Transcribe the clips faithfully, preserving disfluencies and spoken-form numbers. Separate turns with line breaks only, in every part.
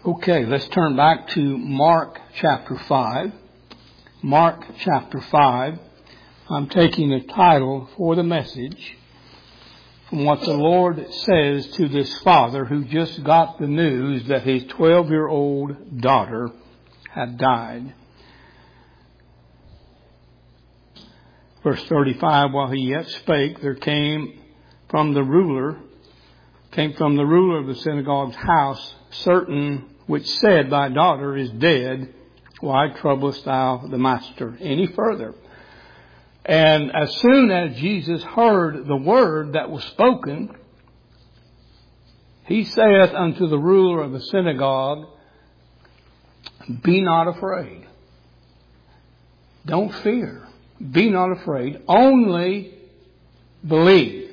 Okay, let's turn back to Mark chapter five. Mark chapter five. I'm taking the title for the message from what the Lord says to this father who just got the news that his twelve-year-old daughter had died. Verse thirty-five, while he yet spake, there came from the ruler, came from the ruler of the synagogue's house, certain which said, Thy daughter is dead. Why troublest thou the master any further? And as soon as Jesus heard the word that was spoken, he saith unto the ruler of the synagogue, Be not afraid. Don't fear. Be not afraid. Only believe.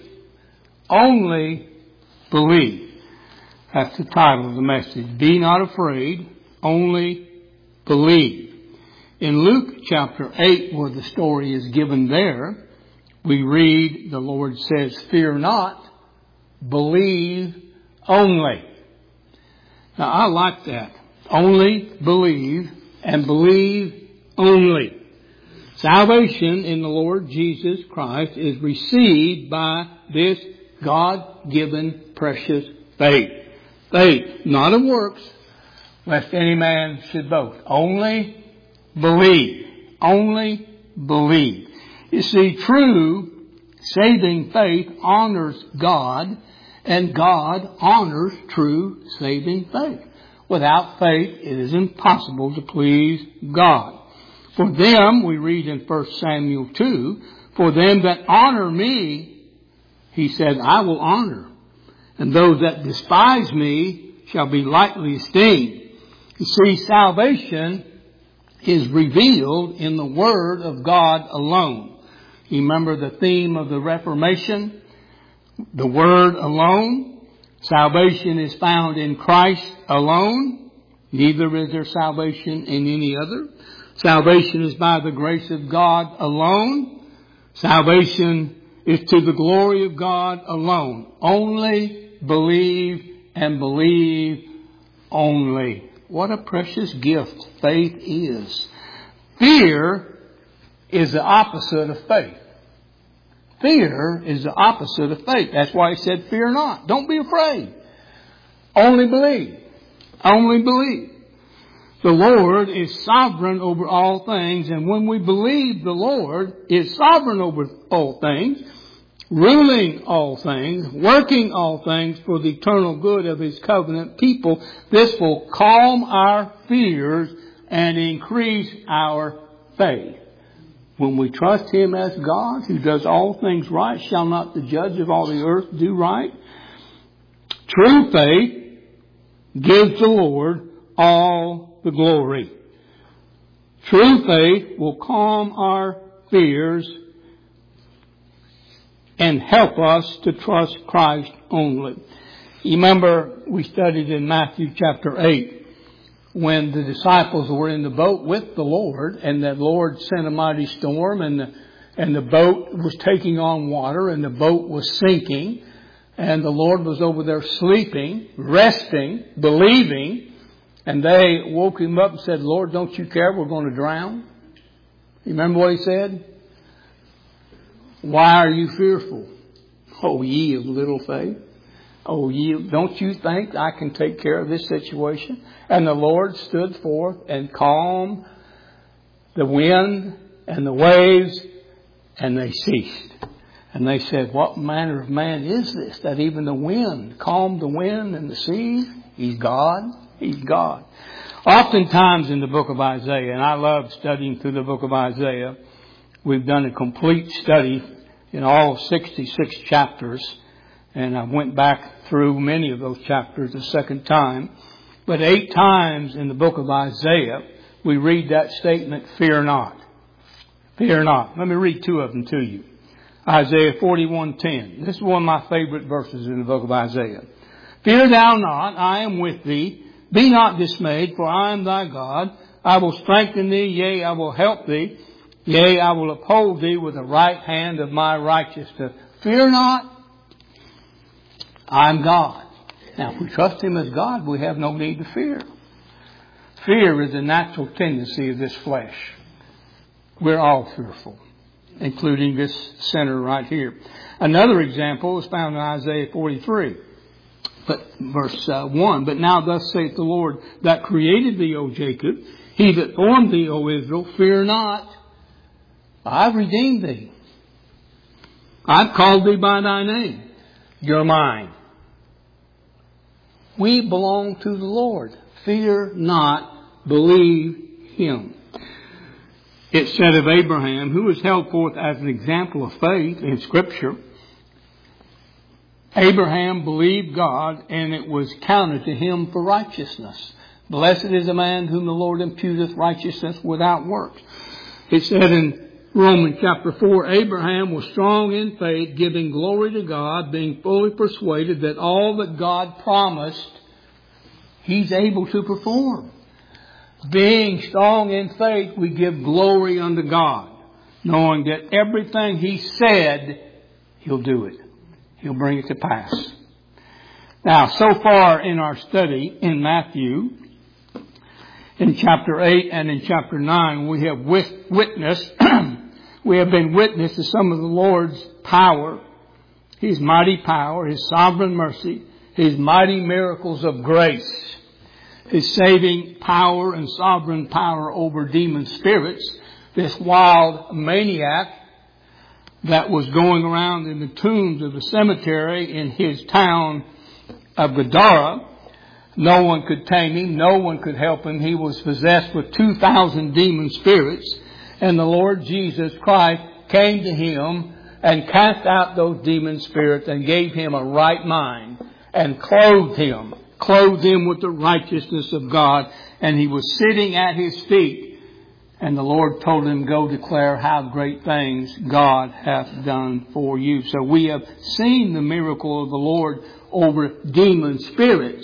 Only believe. That's the title of the message. Be not afraid. Only believe. In Luke chapter eight, where the story is given there, we read, the Lord says, Fear not, believe only. Now, I like that. Only believe and believe only. Salvation in the Lord Jesus Christ is received by this God-given precious faith. Faith, not of works, lest any man should boast. Only believe. Only believe. You see, true saving faith honors God, and God honors true saving faith. Without faith, it is impossible to please God. For them, we read in First Samuel two, for them that honor me, he said, I will honor. And those that despise me shall be lightly esteemed. You see, salvation is revealed in the Word of God alone. You remember the theme of the Reformation? The Word alone. Salvation is found in Christ alone. Neither is there salvation in any other. Salvation is by the grace of God alone. Salvation is to the glory of God alone. Only believe and believe only. What a precious gift faith is. Fear is the opposite of faith. Fear is the opposite of faith. That's why he said, fear not. Don't be afraid. Only believe. Only believe. The Lord is sovereign over all things, and when we believe the Lord is sovereign over all things, ruling all things, working all things for the eternal good of His covenant people, this will calm our fears and increase our faith. When we trust Him as God, who does all things right, shall not the judge of all the earth do right? True faith gives the Lord all the glory. True faith will calm our fears and help us to trust Christ only. You remember we studied in Matthew chapter eight when the disciples were in the boat with the Lord, and the Lord sent a mighty storm, and the, and the boat was taking on water, and the boat was sinking, and the Lord was over there sleeping, resting, believing, and they woke Him up and said, Lord, don't you care? We're going to drown. You remember what He said? Why are you fearful? O ye of little faith. Oh, ye, don't you think I can take care of this situation? And the Lord stood forth and calmed the wind and the waves, and they ceased. And they said, what manner of man is this, that even the wind calmed the wind and the sea? He's God. He's God. Oftentimes in the book of Isaiah, and I love studying through the book of Isaiah, we've done a complete study in all sixty-six chapters, and I went back through many of those chapters a second time. But eight times in the book of Isaiah, we read that statement, fear not. Fear not. Let me read two of them to you. Isaiah forty-one ten. This is one of my favorite verses in the book of Isaiah. Fear thou not, I am with thee. Be not dismayed, for I am thy God. I will strengthen thee, yea, I will help thee. Yea, I will uphold thee with the right hand of my righteousness. Fear not, I am God. Now, if we trust Him as God, we have no need to fear. Fear is a natural tendency of this flesh. We're all fearful, including this sinner right here. Another example is found in Isaiah forty-three, but verse uh, one. But now thus saith the Lord that created thee, O Jacob, he that formed thee, O Israel, fear not. I've redeemed thee. I've called thee by thy name. You're mine. We belong to the Lord. Fear not, believe Him. It said of Abraham, who is held forth as an example of faith in Scripture, Abraham believed God, and it was counted to him for righteousness. Blessed is the man whom the Lord imputeth righteousness without works. It said in Romans chapter four, Abraham was strong in faith, giving glory to God, being fully persuaded that all that God promised, He's able to perform. Being strong in faith, we give glory unto God, knowing that everything He said, He'll do it. He'll bring it to pass. Now, so far in our study in Matthew, in chapter eight and in chapter nine, we have witnessed, we have been witness to some of the Lord's power, His mighty power, His sovereign mercy, His mighty miracles of grace, His saving power and sovereign power over demon spirits. This wild maniac that was going around in the tombs of the cemetery in his town of Gadara. No one could tame him. No one could help him. He was possessed with two thousand demon spirits. And the Lord Jesus Christ came to him and cast out those demon spirits and gave him a right mind and clothed him. Clothed him with the righteousness of God. And he was sitting at his feet. And the Lord told him, go declare how great things God hath done for you. So we have seen the miracle of the Lord over demon spirits.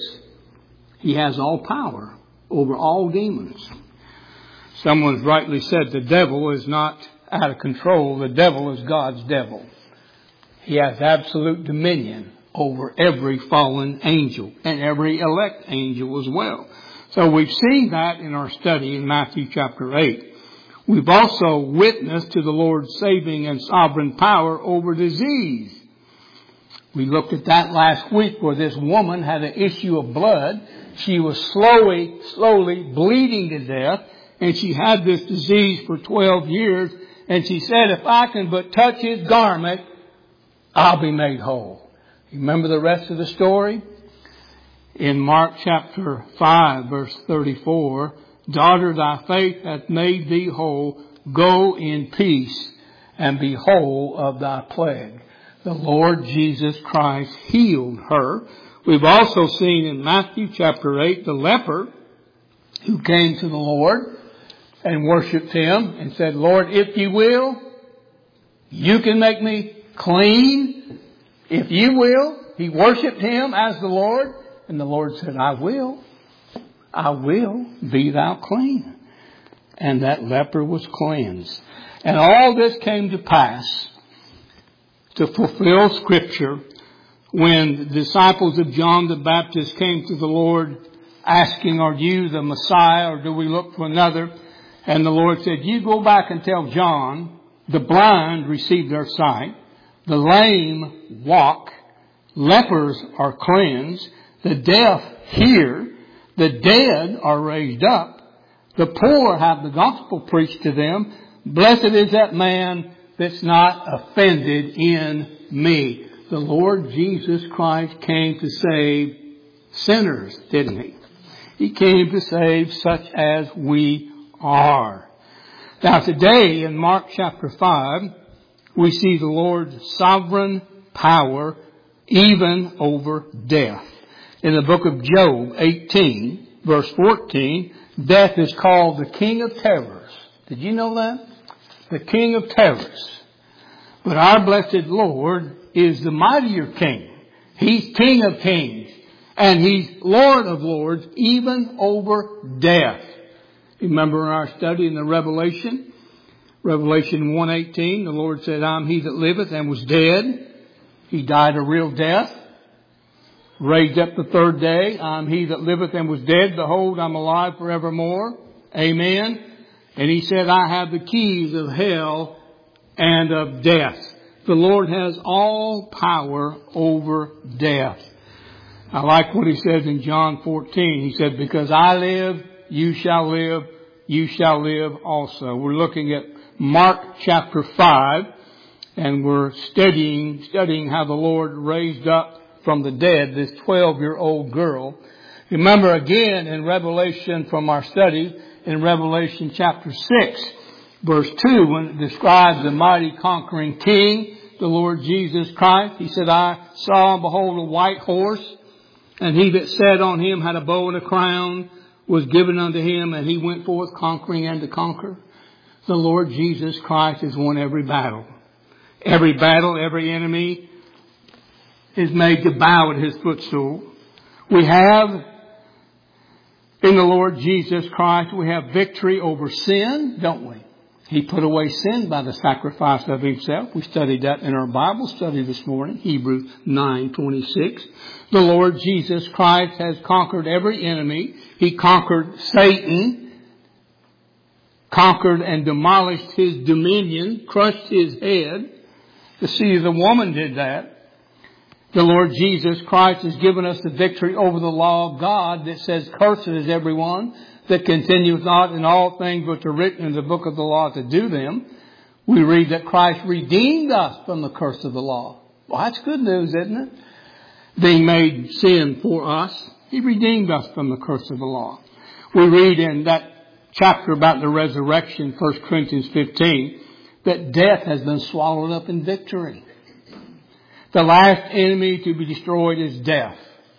He has all power over all demons. Someone's rightly said the devil is not out of control. The devil is God's devil. He has absolute dominion over every fallen angel and every elect angel as well. So we've seen that in our study in Matthew chapter eight. We've also witnessed to the Lord's saving and sovereign power over disease. We looked at that last week where this woman had an issue of blood. She was slowly, slowly bleeding to death, and she had this disease for twelve years. And she said, if I can but touch His garment, I'll be made whole. You remember the rest of the story? In Mark chapter five, verse thirty-four, daughter, thy faith hath made thee whole. Go in peace and be whole of thy plague. The Lord Jesus Christ healed her. We've also seen in Matthew chapter eight the leper who came to the Lord and worshipped Him and said, Lord, if you will, you can make me clean. If you will. He worshipped Him as the Lord. And the Lord said, I will. I will be thou clean. And that leper was cleansed. And all this came to pass to fulfill Scripture when the disciples of John the Baptist came to the Lord asking, are you the Messiah or do we look for another? And the Lord said, you go back and tell John, the blind receive their sight, the lame walk, lepers are cleansed, the deaf hear, the dead are raised up, the poor have the gospel preached to them. Blessed is that man that's not offended in me. The Lord Jesus Christ came to save sinners, didn't He? He came to save such as we are. Now today in Mark chapter five, we see the Lord's sovereign power even over death. In the book of Job eighteen, verse fourteen, death is called the king of terrors. Did you know that? The king of terrors. But our blessed Lord is the mightier king. He's King of kings. And He's Lord of lords, even over death. Remember in our study in the Revelation? Revelation one eighteen, the Lord said, I'm He that liveth and was dead. He died a real death. raised up the third day. I'm he that liveth and was dead. Behold, I'm alive forevermore. Amen. And he said, I have the keys of hell and of death. The Lord has all power over death. I like what he says in John fourteen. He said, because I live, you shall live, you shall live also. We're looking at Mark chapter five, and we're studying, studying how the Lord raised up from the dead this twelve-year-old girl. Remember again in Revelation from our study, in Revelation chapter six, verse two, when it describes the mighty conquering King, the Lord Jesus Christ. He said, I saw and behold a white horse, and he that sat on him had a bow and a crown was given unto him, and he went forth conquering and to conquer. The Lord Jesus Christ has won every battle. Every battle, every enemy is made to bow at his footstool. We have, in the Lord Jesus Christ, we have victory over sin, don't we? He put away sin by the sacrifice of himself. We studied that in our Bible study this morning, Hebrews nine twenty-six. The Lord Jesus Christ has conquered every enemy. He conquered Satan, conquered and demolished his dominion, crushed his head. The seed of the woman did that. The Lord Jesus Christ has given us the victory over the law of God that says, cursed is everyone that continueth not in all things which are written in the book of the law to do them. We read that Christ redeemed us from the curse of the law. Well, that's good news, isn't it? Being made sin for us. He redeemed us from the curse of the law. We read in that chapter about the resurrection, First Corinthians fifteen, that death has been swallowed up in victory. The last enemy to be destroyed is death.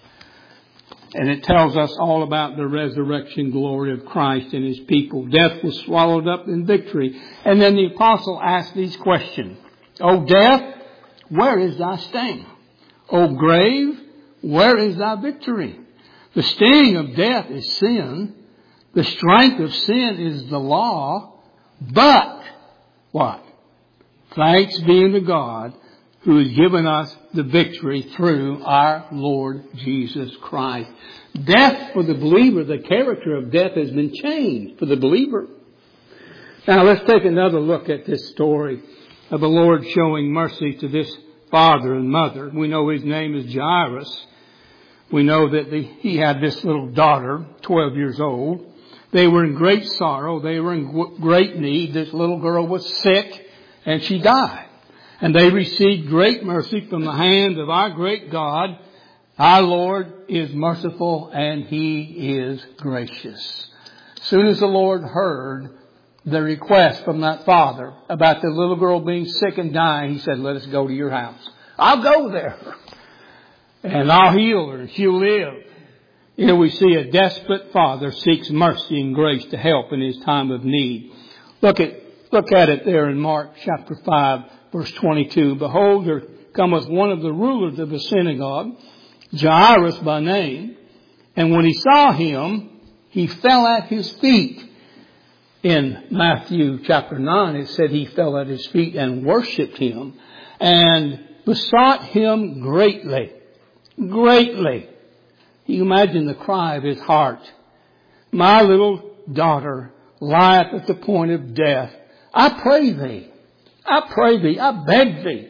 And it tells us all about the resurrection glory of Christ and his people. Death was swallowed up in victory. And then the apostle asked these questions. O death, where is thy sting? O grave, where is thy victory? The sting of death is sin. The strength of sin is the law. But, what? Thanks be unto God, who has given us the victory through our Lord Jesus Christ. Death for the believer, the character of death has been changed for the believer. Now let's take another look at this story of the Lord showing mercy to this father and mother. We know his name is Jairus. We know that the, he had this little daughter, twelve years old. They were in great sorrow. They were in g- great need. This little girl was sick and she died. And they received great mercy from the hand of our great God. Our Lord is merciful and he is gracious. As soon as the Lord heard the request from that father about the little girl being sick and dying, he said, let us go to your house. I'll go there. And I'll heal her and she'll live. Here we see a desperate father seeks mercy and grace to help in his time of need. Look at, look at it there in Mark chapter five. Verse twenty-two, behold, there cometh one of the rulers of the synagogue, Jairus by name. And when he saw him, he fell at his feet. In Matthew chapter nine, it said he fell at his feet and worshipped him and besought him greatly, greatly. You imagine the cry of his heart. My little daughter lieth at the point of death. I pray thee. I pray thee, I beg thee,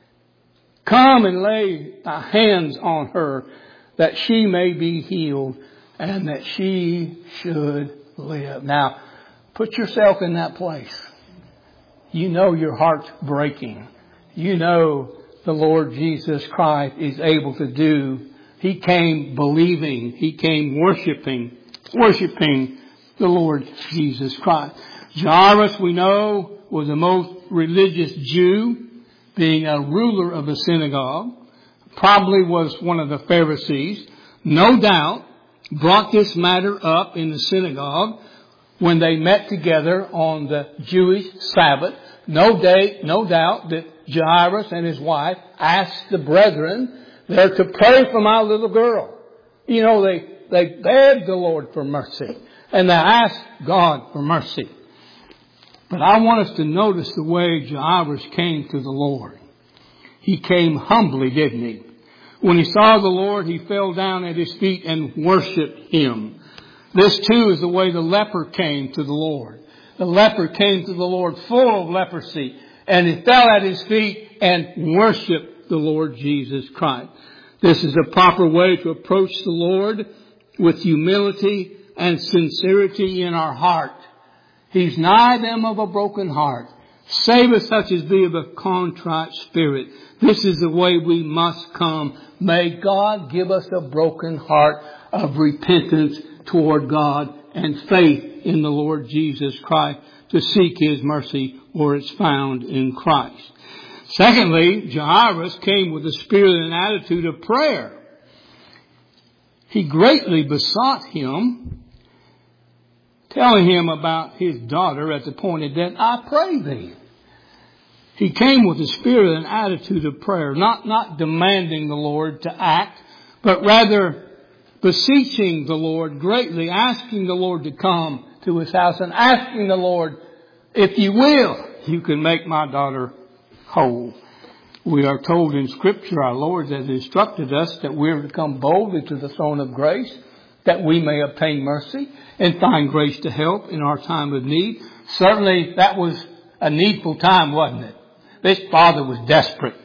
come and lay thy hands on her that she may be healed and that she should live. Now, put yourself in that place. You know your heart's breaking. You know the Lord Jesus Christ is able to do. He came believing. He came worshiping, worshiping the Lord Jesus Christ. Jairus, we know, was the most religious Jew, being a ruler of the synagogue, probably was one of the Pharisees, no doubt brought this matter up in the synagogue when they met together on the Jewish Sabbath. No day, no doubt that Jairus and his wife asked the brethren there to pray for my little girl. You know, they, they begged the Lord for mercy and they asked God for mercy. But I want us to notice the way Jairus came to the Lord. He came humbly, didn't he? When he saw the Lord, he fell down at his feet and worshiped him. This too is the way the leper came to the Lord. The leper came to the Lord full of leprosy, and he fell at his feet and worshiped the Lord Jesus Christ. This is a proper way to approach the Lord, with humility and sincerity in our heart. He's nigh them of a broken heart. Save us such as be of a contrite spirit. This is the way we must come. May God give us a broken heart of repentance toward God and faith in the Lord Jesus Christ to seek His mercy where it's found in Christ. Secondly, Jairus came with a spirit and attitude of prayer. He greatly besought Him, telling Him about his daughter at the point of death. I pray thee. He came with a spirit and attitude of prayer, not, not demanding the Lord to act, but rather beseeching the Lord greatly, asking the Lord to come to his house and asking the Lord, if you will, you can make my daughter whole. We are told in Scripture, our Lord has instructed us that we are to come boldly to the throne of grace, that we may obtain mercy and find grace to help in our time of need. Certainly that was a needful time, wasn't it? This father was desperate.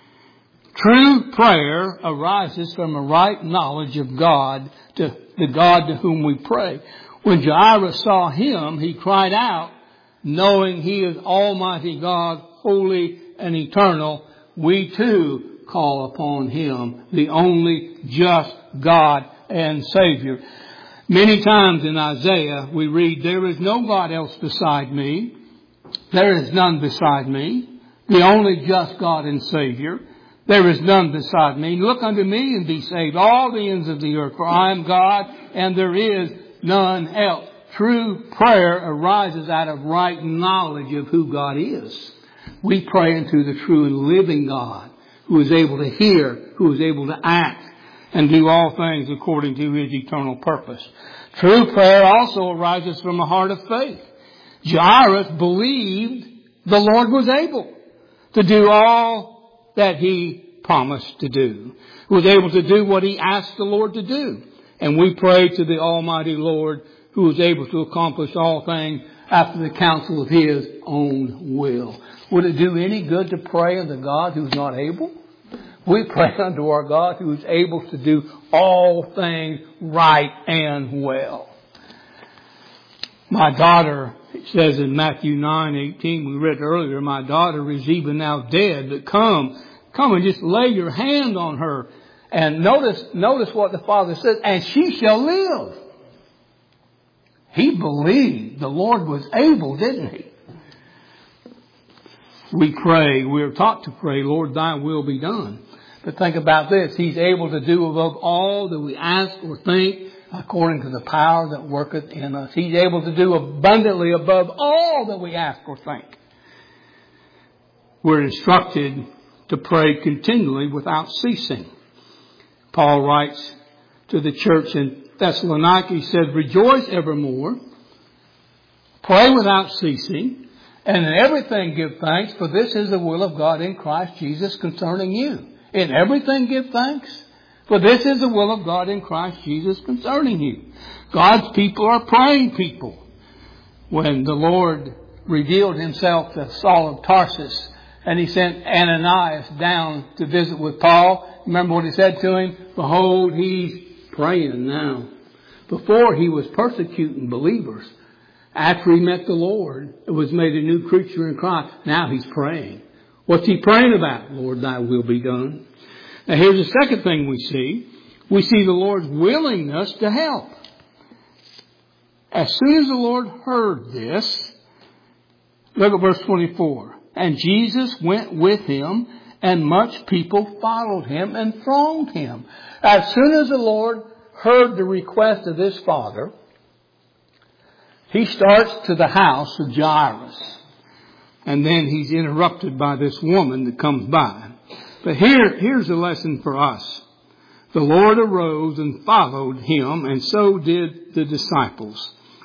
True prayer arises from a right knowledge of God, to the God to whom we pray. When Jairus saw him, he cried out, knowing he is Almighty God, holy and eternal. We too call upon him, the only just God and Savior. Many times in Isaiah we read, there is no God else beside me. There is none beside me. The only just God and Savior. There is none beside me. Look unto me and be saved, all the ends of the earth, for I am God and there is none else. True prayer arises out of right knowledge of who God is. We pray unto the true and living God, who is able to hear, who is able to act, and do all things according to His eternal purpose. True prayer also arises from a heart of faith. Jairus believed the Lord was able to do all that He promised to do. He was able to do what He asked the Lord to do. And we pray to the Almighty Lord, who is able to accomplish all things after the counsel of His own will. Would it do any good to pray unto God who's not able? We pray unto our God who is able to do all things right and well. My daughter, it says in Matthew nine eighteen, we read earlier, my daughter is even now dead, but come, come and just lay your hand on her. And notice, notice what the Father says, and she shall live. He believed the Lord was able, didn't He? We pray, we are taught to pray, Lord, Thy will be done. But think about this. He's able to do above all that we ask or think according to the power that worketh in us. He's able to do abundantly above all that we ask or think. We're instructed to pray continually without ceasing. Paul writes to the church in Thessalonica, he said, rejoice evermore, pray without ceasing, and in everything give thanks, for this is the will of God in Christ Jesus concerning you. In everything give thanks, for this is the will of God in Christ Jesus concerning you. God's people are praying people. When the Lord revealed Himself to Saul of Tarsus, and He sent Ananias down to visit with Paul, remember what He said to him? Behold, he's praying now. Before he was persecuting believers. After he met the Lord, it was made a new creature in Christ. Now he's praying. What's he praying about? Lord, Thy will be done. Now here's the second thing we see. We see the Lord's willingness to help. As soon as the Lord heard this, look at verse twenty-four. And Jesus went with him, and much people followed him and thronged him. As soon as the Lord heard the request of this father, he starts to the house of Jairus. And then he's interrupted by this woman that comes by. But here, here's a lesson for us. The Lord arose and followed him, and so did the disciples.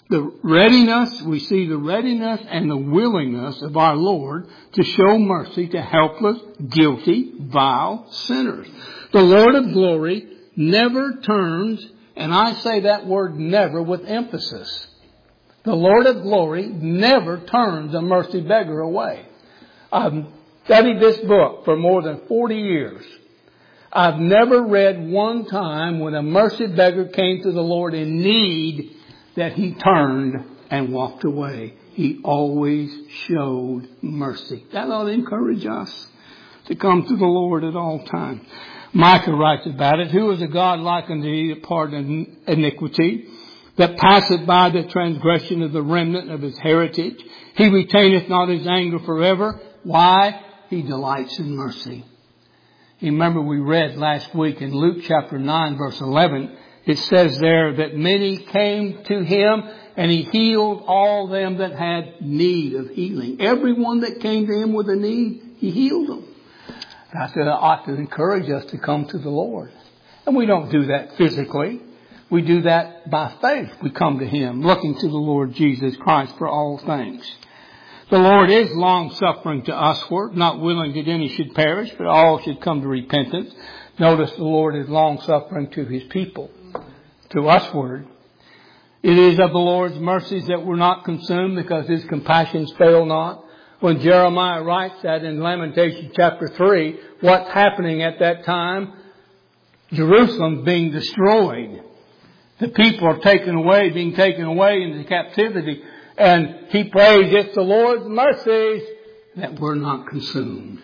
The readiness, we see the readiness and the willingness of our Lord to show mercy to helpless, guilty, vile sinners. The Lord of glory never turns, and I say that word never with emphasis. The Lord of glory never turns a mercy beggar away. I've studied this book for more than forty years. I've never read one time when a mercy beggar came to the Lord in need that He turned and walked away. He always showed mercy. That ought to encourage us to come to the Lord at all times. Micah writes about it. Who is a God like unto thee that pardoneth iniquity, that passeth by the transgression of the remnant of his heritage? He retaineth not his anger forever. Why? He delights in mercy. You remember we read last week in Luke chapter nine verse eleven, it says there that many came to Him and He healed all them that had need of healing. Everyone that came to Him with a need, He healed them. And I said, I ought to encourage us to come to the Lord. And we don't do that physically. We do that by faith. We come to Him, looking to the Lord Jesus Christ for all things. The Lord is long-suffering to usward, not willing that any should perish, but all should come to repentance. Notice the Lord is long-suffering to His people, to usward. It is of the Lord's mercies that we're not consumed, because His compassions fail not. When Jeremiah writes that in Lamentation chapter three, what's happening at that time? Jerusalem being destroyed. The people are taken away, being taken away into captivity. And he prays, it's the Lord's mercies that we're not consumed.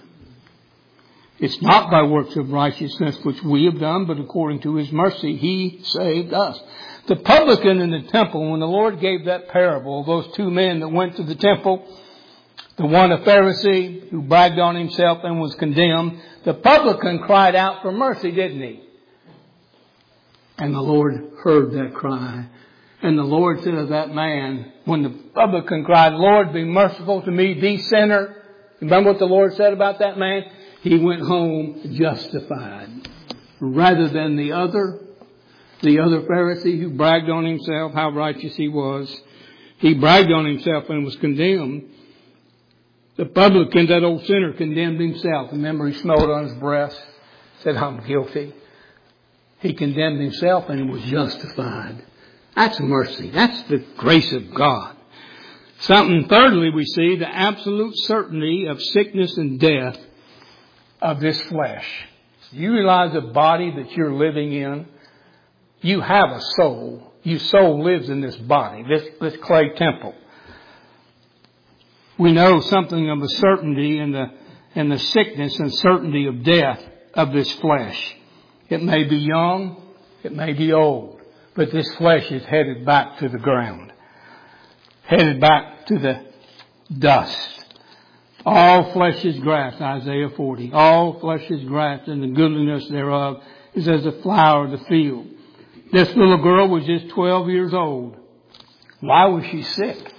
It's not by works of righteousness which we have done, but according to His mercy, He saved us. The publican in the temple, when the Lord gave that parable, those two men that went to the temple, the one a Pharisee who bragged on himself and was condemned, the publican cried out for mercy, didn't he? And the Lord heard that cry. And the Lord said of that man, when the publican cried, Lord, be merciful to me, the sinner. Remember what the Lord said about that man? He went home justified. Rather than the other, the other Pharisee who bragged on himself how righteous he was. He bragged on himself and was condemned. The publican, that old sinner, condemned himself. Remember, he smelled on his breast, said, I'm guilty. He condemned himself and was justified. That's mercy. That's the grace of God. Something, thirdly, we see the absolute certainty of sickness and death of this flesh. You realize the body that you're living in? You have a soul. Your soul lives in this body, this, this clay temple. We know something of the certainty and the, and the sickness and certainty of death of this flesh. It may be young, it may be old, but this flesh is headed back to the ground, headed back to the dust. All flesh is grass, Isaiah forty. All flesh is grass, and the goodliness thereof is as the flower of the field. This little girl was just twelve years old. Why was she sick?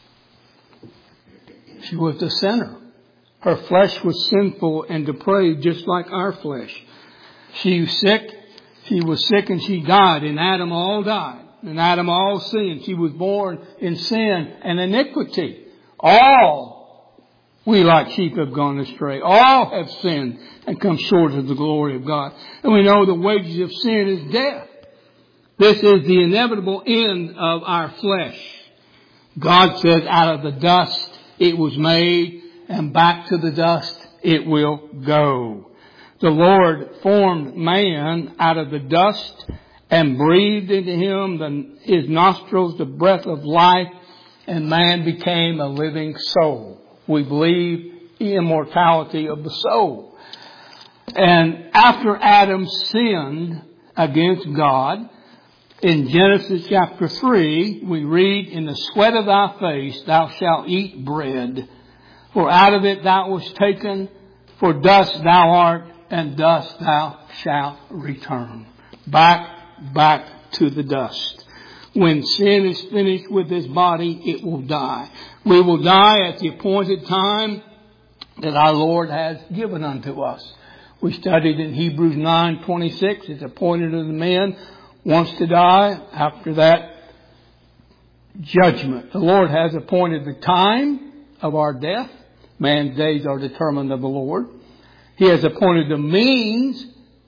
She was a sinner. Her flesh was sinful and depraved, just like our flesh. She was sick. She was sick and she died. In Adam all died. In Adam all sinned. She was born in sin and iniquity. All we like sheep have gone astray. All have sinned and come short of the glory of God. And we know the wages of sin is death. This is the inevitable end of our flesh. God says, out of the dust it was made, and back to the dust it will go. The Lord formed man out of the dust and breathed into him the, his nostrils the breath of life, and man became a living soul. We believe in immortality of the soul. And after Adam sinned against God, in Genesis chapter three, we read, in the sweat of thy face thou shalt eat bread, for out of it thou wast taken, for dust thou art, and dust thou shalt return. Back, back to the dust. When sin is finished with this body, it will die. We will die at the appointed time that our Lord has given unto us. We studied in Hebrews nine twenty-six, it's appointed unto men once to die. After that, judgment. The Lord has appointed the time of our death. Man's days are determined of the Lord. He has appointed the means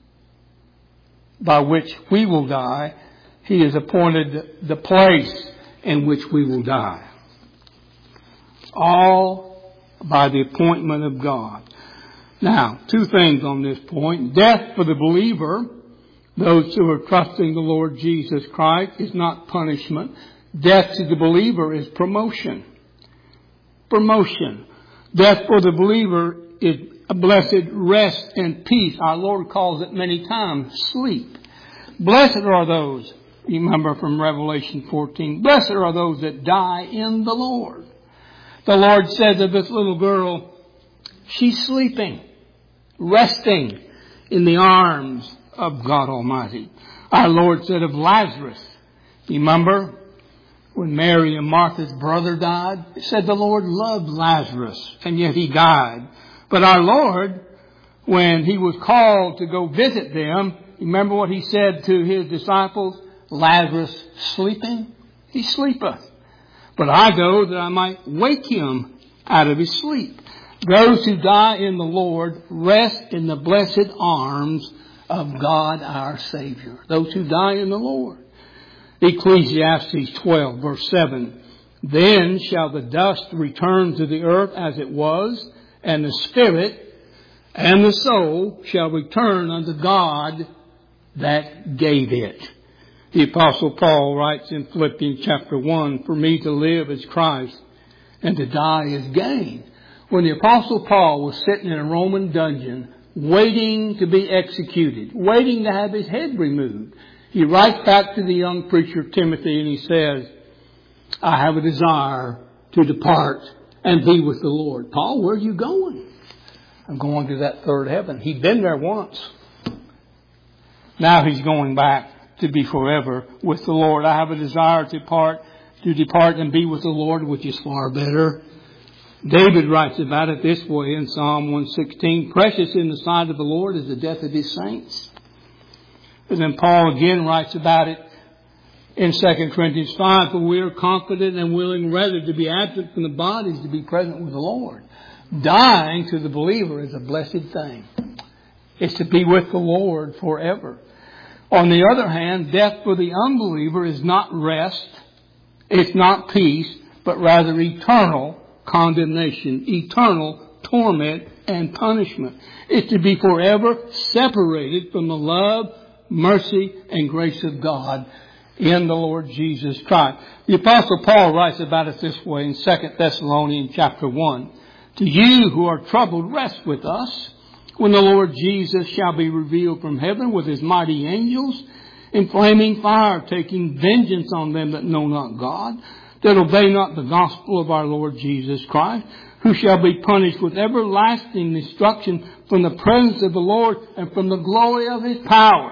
by which we will die. He has appointed the place in which we will die. All by the appointment of God. Now, two things on this point. Death for the believer, those who are trusting the Lord Jesus Christ, is not punishment. Death to the believer is promotion. Promotion. Death for the believer is a blessed rest and peace. Our Lord calls it many times sleep. Blessed are those, remember from Revelation fourteen, blessed are those that die in the Lord. The Lord said to this little girl, she's sleeping, resting in the arms of God Almighty. Our Lord said of Lazarus, remember when Mary and Martha's brother died? It said the Lord loved Lazarus, and yet he died. But our Lord, when he was called to go visit them, remember what he said to his disciples? Lazarus sleeping? He sleepeth. But I go that I might wake him out of his sleep. Those who die in the Lord rest in the blessed arms of God our Savior. Those who die in the Lord. Ecclesiastes twelve verse seven. Then shall the dust return to the earth as it was, and the spirit and the soul shall return unto God that gave it. The Apostle Paul writes in Philippians chapter one, for me to live is Christ, and to die is gain. When the Apostle Paul was sitting in a Roman dungeon, waiting to be executed, waiting to have his head removed, he writes back to the young preacher Timothy and he says, I have a desire to depart and be with the Lord. Paul, where are you going? I'm going to that third heaven. He'd been there once. Now he's going back to be forever with the Lord. I have a desire to depart, to depart and be with the Lord, which is far better. David writes about it this way in Psalm one sixteen. Precious in the sight of the Lord is the death of his saints. And then Paul again writes about it in Second Corinthians five. For we are confident and willing rather to be absent from the bodies to be present with the Lord. Dying to the believer is a blessed thing. It's to be with the Lord forever. On the other hand, death for the unbeliever is not rest, it's not peace, but rather eternal condemnation, eternal torment and punishment. It's to be forever separated from the love, mercy, and grace of God in the Lord Jesus Christ. The Apostle Paul writes about it this way in Second Thessalonians chapter one. To you who are troubled, rest with us when the Lord Jesus shall be revealed from heaven with his mighty angels in flaming fire, taking vengeance on them that know not God, that obey not the gospel of our Lord Jesus Christ, who shall be punished with everlasting destruction from the presence of the Lord and from the glory of his power.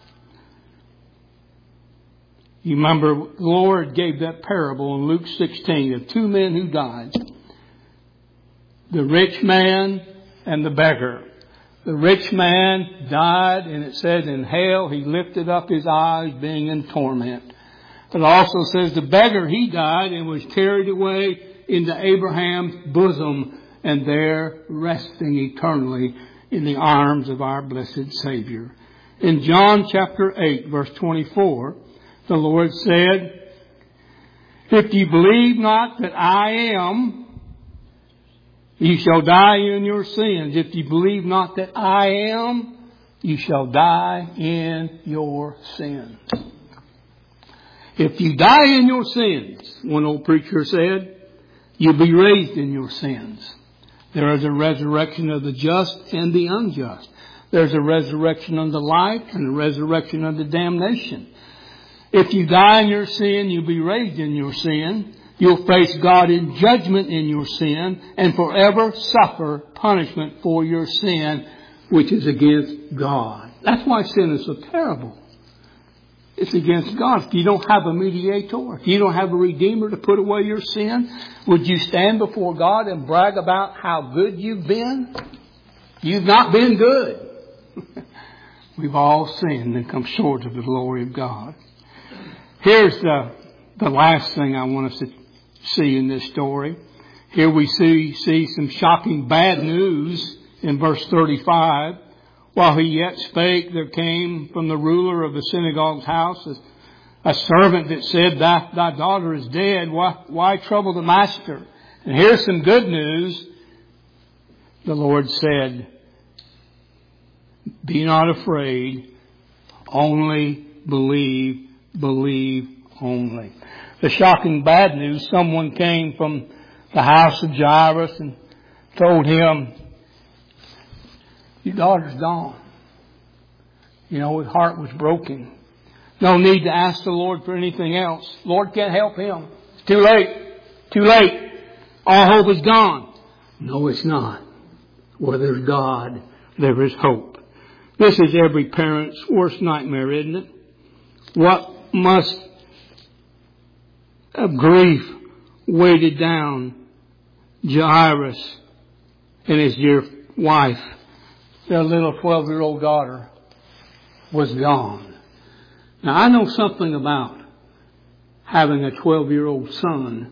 You remember the Lord gave that parable in Luke sixteen of two men who died. The rich man and the beggar. The rich man died, and it says in hell he lifted up his eyes being in torment. It also says the beggar, he died and was carried away into Abraham's bosom, and there resting eternally in the arms of our blessed Savior. In John chapter eight verse twenty-four, the Lord said, if you believe not that I am, you shall die in your sins. If you believe not that I am, you shall die in your sins. If you die in your sins, one old preacher said, you'll be raised in your sins. There is a resurrection of the just and the unjust. There's a resurrection unto life and a resurrection unto damnation. If you die in your sin, you'll be raised in your sin. You'll face God in judgment in your sin and forever suffer punishment for your sin, which is against God. That's why sin is so terrible. It's against God. If you don't have a mediator, if you don't have a redeemer to put away your sin, would you stand before God and brag about how good you've been? You've not been good. We've all sinned and come short of the glory of God. Here's the the last thing I want us to see in this story. Here we see, see some shocking bad news in verse thirty-five. While he yet spake, there came from the ruler of the synagogue's house a, a servant that said, thy, thy daughter is dead. Why, why trouble the master? And here's some good news. The Lord said, be not afraid, only believe, believe only. The shocking bad news, someone came from the house of Jairus and told him, your daughter's gone. You know, his heart was broken. No need to ask the Lord for anything else. Lord can't help him. It's too late. Too late. All hope is gone. No, it's not. Where there's God, there is hope. This is every parent's worst nightmare, isn't it? What must of grief weighted down Jairus and his dear wife. Their little twelve-year-old daughter was gone. Now, I know something about having a twelve-year-old son.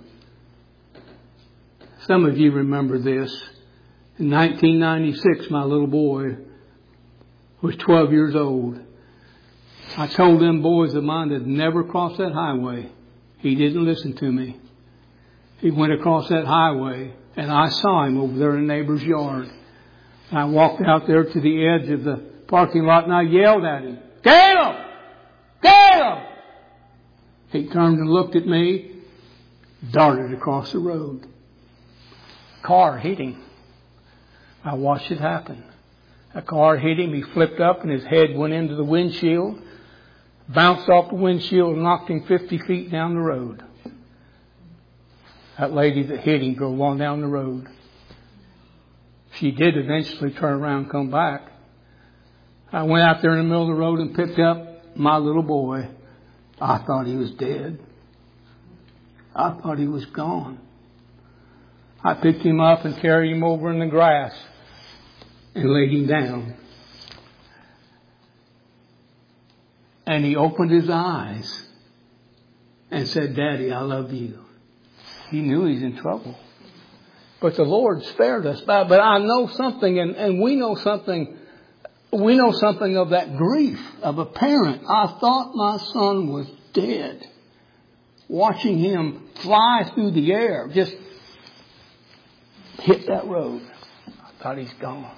Some of you remember this. In nineteen ninety-six, my little boy was twelve years old. I told them boys of mine to never cross that highway. He didn't listen to me. He went across that highway, and I saw him over there in a neighbor's yard. I walked out there to the edge of the parking lot, and I yelled at him, Caleb! Caleb! He turned and looked at me, darted across the road. Car hit him. I watched it happen. A car hit him. He flipped up, and his head went into the windshield, bounced off the windshield, and knocked him fifty feet down the road. That lady that hit him drove on down the road. She did eventually turn around and come back. I went out there in the middle of the road and picked up my little boy. I thought he was dead. I thought he was gone. I picked him up and carried him over in the grass and laid him down. And he opened his eyes and said, Daddy, I love you. He knew he's in trouble. But the Lord spared us. But I know something, and, and we know something, we know something of that grief of a parent. I thought my son was dead. Watching him fly through the air, just hit that road. I thought he's gone.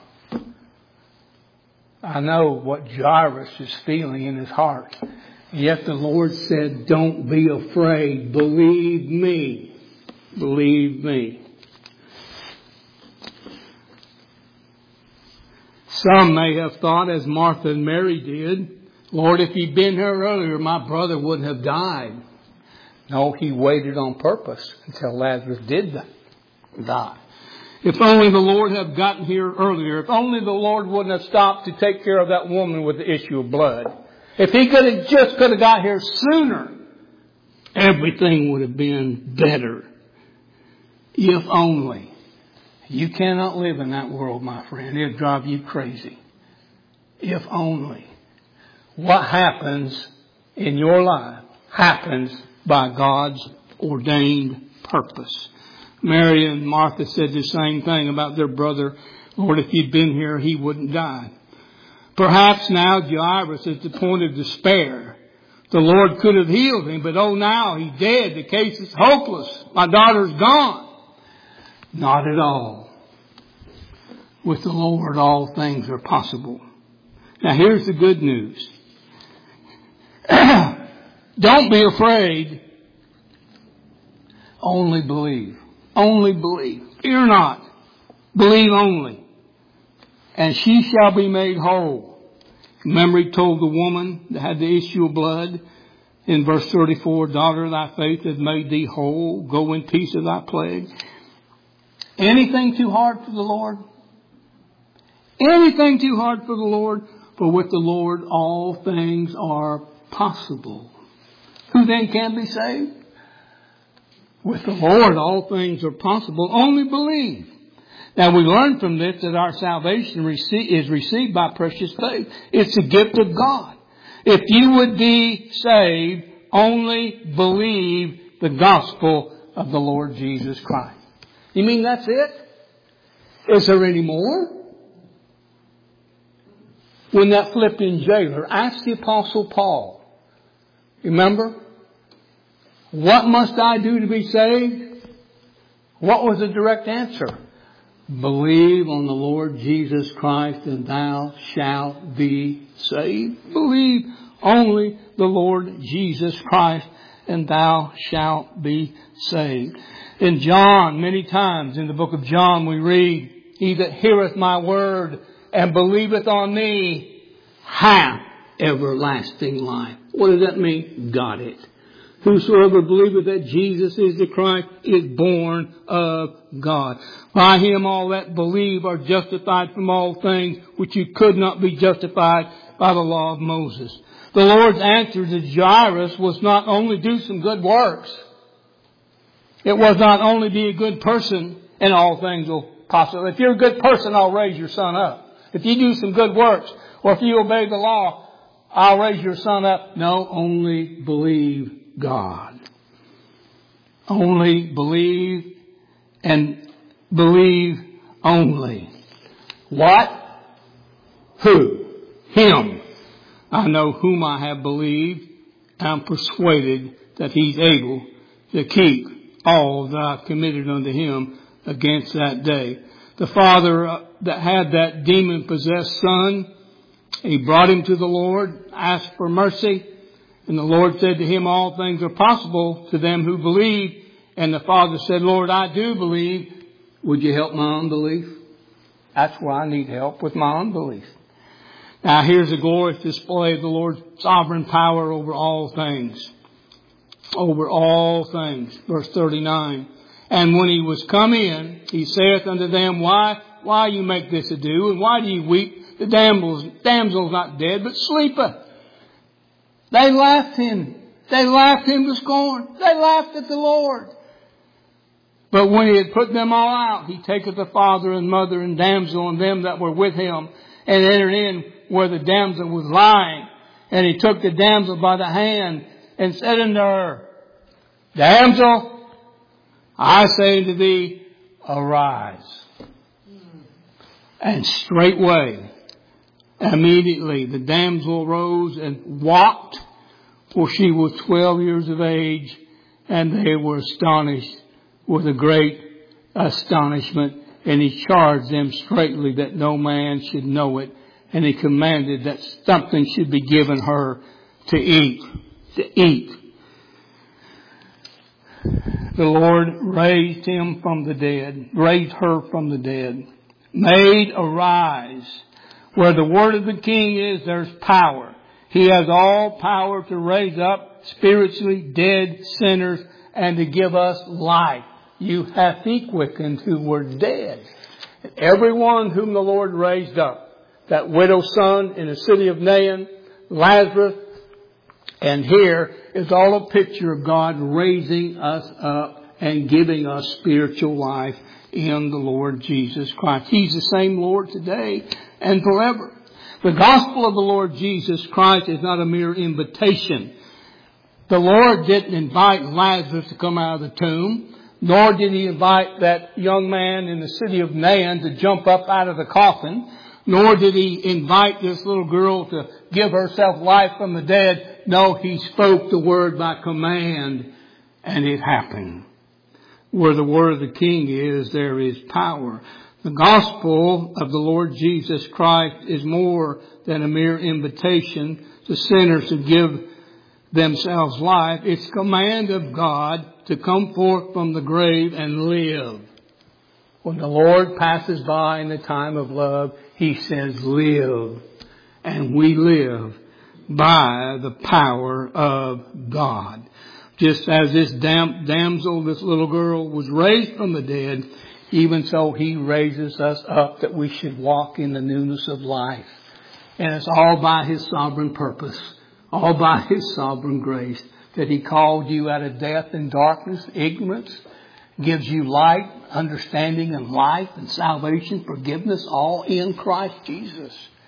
I know what Jairus is feeling in his heart. Yet the Lord said, don't be afraid. Believe me. Believe me. Some may have thought, as Martha and Mary did, Lord, if he'd been here earlier, my brother wouldn't have died. No, he waited on purpose until Lazarus did die. If only the Lord had gotten here earlier. If only the Lord wouldn't have stopped to take care of that woman with the issue of blood. If he could have just could have got here sooner, everything would have been better. If only. You cannot live in that world, my friend. It'll drive you crazy. If only. What happens in your life happens by God's ordained purpose. Mary and Martha said the same thing about their brother. Lord, if he'd been here, he wouldn't die. Perhaps now Jairus is at the point of despair. The Lord could have healed him, but oh, now he's dead. The case is hopeless. My daughter's gone. Not at all. With the Lord, all things are possible. Now, here's the good news. Don't be afraid. Only believe. Only believe. Fear not. Believe only. And she shall be made whole. Remember, he told the woman that had the issue of blood in verse thirty-four, daughter, thy faith hath made thee whole. Go in peace of thy plague. Anything too hard for the Lord? Anything too hard for the Lord? For with the Lord all things are possible. Who then can be saved? With the Lord all things are possible. Only believe. Now we learn from this that our salvation is received by precious faith. It's a gift of God. If you would be saved, only believe the gospel of the Lord Jesus Christ. You mean that's it? Is there any more? When that Philippian jailer asked the Apostle Paul, remember, what must I do to be saved? What was the direct answer? Believe on the Lord Jesus Christ and thou shalt be saved. Believe only the Lord Jesus Christ and thou shalt be saved. In John, many times in the book of John we read, he that heareth my word and believeth on me hath everlasting life. What does that mean? Got it. Whosoever believeth that Jesus is the Christ is born of God. By him all that believe are justified from all things which you could not be justified by the law of Moses. The Lord's answer to Jairus was not only do some good works. It was not only be a good person and all things will possible. If you're a good person, I'll raise your son up. If you do some good works or if you obey the law, I'll raise your son up. No, only believe God. Only believe and believe only. What? Who? Him. I know whom I have believed. I'm persuaded that he's able to keep all that I've committed unto him against that day. The father that had that demon-possessed son, he brought him to the Lord, asked for mercy, and the Lord said to him, all things are possible to them who believe. And the father said, Lord, I do believe. Would you help my unbelief? That's where I need help, with my unbelief. Now here's a glorious display of the Lord's sovereign power over all things. Over all things. Verse thirty-nine. And when he was come in, he saith unto them, Why, why you make this ado, and why do you weep? The damsel, damsel's not dead, but sleepeth. They laughed him. They laughed him to scorn. They laughed at the Lord. But when he had put them all out, he taketh the father and mother and damsel and them that were with him, and entered in where the damsel was lying. And he took the damsel by the hand and said unto her, Damsel, I say unto thee, arise. And straightway, immediately, the damsel arose and walked, for she was twelve years of age, and they were astonished with a great astonishment. And he charged them straitly that no man should know it. And he commanded that something should be given her to eat. To eat. The Lord raised him from the dead. Raised her from the dead. Made arise. Where the word of the king is, there's power. He has all power to raise up spiritually dead sinners and to give us life. You hath he quickened who were dead. And everyone whom the Lord raised up, that widow's son in the city of Nain, Lazarus, and here is all a picture of God raising us up and giving us spiritual life in the Lord Jesus Christ. He's the same Lord today and forever. The gospel of the Lord Jesus Christ is not a mere invitation. The Lord didn't invite Lazarus to come out of the tomb, nor did he invite that young man in the city of Nain to jump up out of the coffin, nor did he invite this little girl to give herself life from the dead. No, he spoke the word by command, and it happened. Where the word of the king is, there is power. The gospel of the Lord Jesus Christ is more than a mere invitation to sinners to give themselves life. It's command of God to come forth from the grave and live. When the Lord passes by in the time of love, he says, live. And we live by the power of God. Just as this dam- damsel, this little girl, was raised from the dead, even so he raises us up that we should walk in the newness of life. And it's all by his sovereign purpose, all by his sovereign grace, that he called you out of death and darkness, ignorance, gives you light, understanding, and life, and salvation, forgiveness, all in Christ Jesus.